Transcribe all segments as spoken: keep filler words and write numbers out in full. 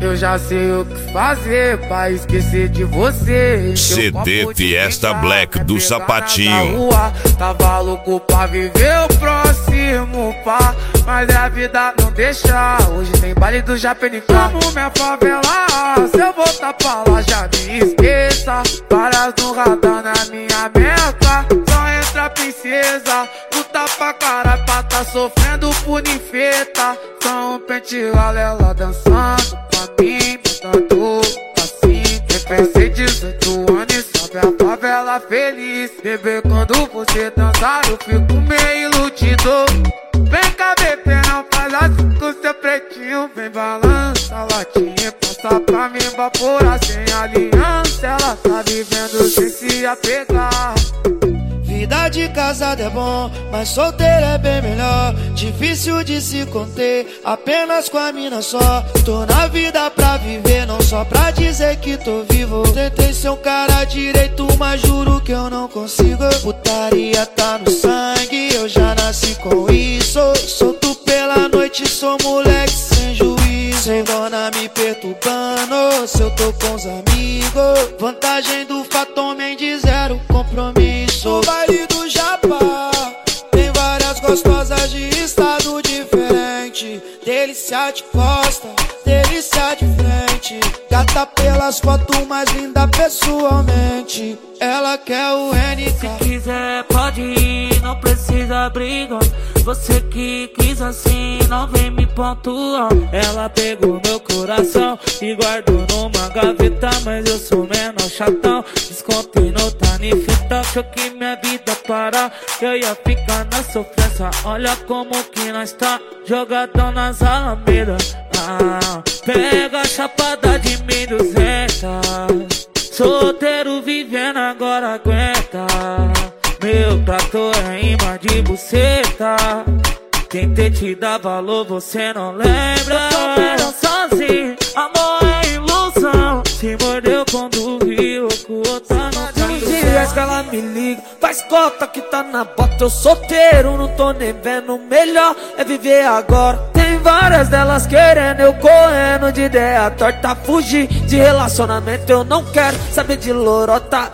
Eu já sei o que fazer pra esquecer de você. C D Fiesta Black do Sapatinho. Tava louco pra viver o próximo, pá, mas a vida não deixa. Hoje tem baile do Japenicá. Como minha favela, se eu voltar pra lá já me esqueça. Várias no radar na minha meta. Só entra princesa, luta pra cara pra tá sofrendo por ninfeta. Só um pente ela dançando pra mim, botando assim. Eu pensei dezoito anos e sobe a favela feliz. Bebê, quando você dançar eu fico meio iludido. Vem cá, bebê, não faz assim com seu pretinho. Vem balança a latinha, passa pra mim evaporar sem aliança. Ela tá vivendo sem se apegar. Vida de casada é bom, mas solteira é bem melhor. Difícil de se conter, apenas com a mina só. Tô na vida pra viver, não só pra dizer que tô vivo. Tentei ser um cara direito, mas juro que eu não consigo. Putaria tá no sangue, eu já nasci com isso. Solto pela noite, sou moleque sem juízo. Sem dona me perturbando, se eu tô com os amigos. Vantagem do Fatom de zero compromisso. No baile do Japa tem várias gostosas de estado diferente. Delícia de costa, delícia de frente. Gata pelas fotos, mais linda pessoalmente. Ela quer o N K. Se quiser pode ir, não precisa brigar. Você que quis assim, não vem me pontuar. Ela pegou meu coração e guardou numa gaveta, mas eu sou menor chatão. Descontei no Tanifita, achou que minha vida parar, eu ia ficar na sofrência. Olha como que nós tá, jogadão nas alamedas. Ah, pega a chapada de mil e duzentos. Solteiro vivendo agora aguenta. Meu trator é imã de buceta. Tentei te dar valor, você não lembra. Eu tô vendo sozinho, amor é ilusão. Se mordeu quando viu que o outro não tem. Dias que ela me liga, faz cota que tá na bota. Eu solteiro, não tô nem vendo. Melhor é viver agora. Tem várias delas querendo, eu correndo de ideia torta. Fugir de relacionamento, eu não quero saber de lorota.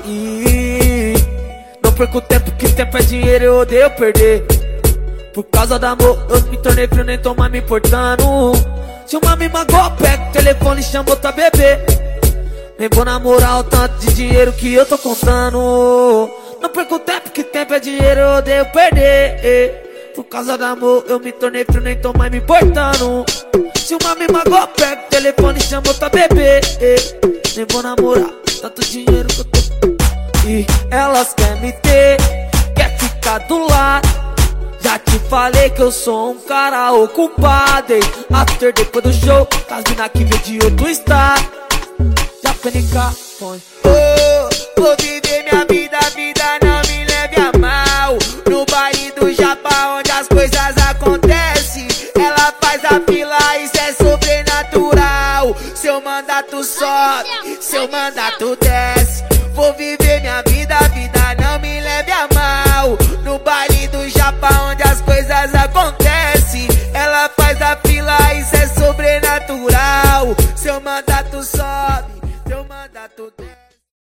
E não perco tempo, que tempo é dinheiro, eu odeio perder. Por causa do amor, eu me tornei frio, nem tô mais me importando. Se uma me magoa, pega o telefone e chama outra bebê. Nem vou namorar o tanto de dinheiro que eu tô contando. Não perco tempo, que tempo é dinheiro, eu odeio perder. Por causa do amor, eu me tornei frio, nem tô mais me importando. Se uma me magoa, pega o telefone e chama outra bebê. Nem vou namorar tanto dinheiro que eu tô. E elas querem me ter, quer ficar do lado. Já te falei que eu sou um cara ocupado, hein? After depois do show, as mina que veio de outro estado. Já penica, põe. Oh, vou viver minha vida, a vida não me leve a mal. No baile do Japa, onde as coisas acontecem, ela faz a fila, isso é sobrenatural. Seu mandato sobe, seu mandato desce.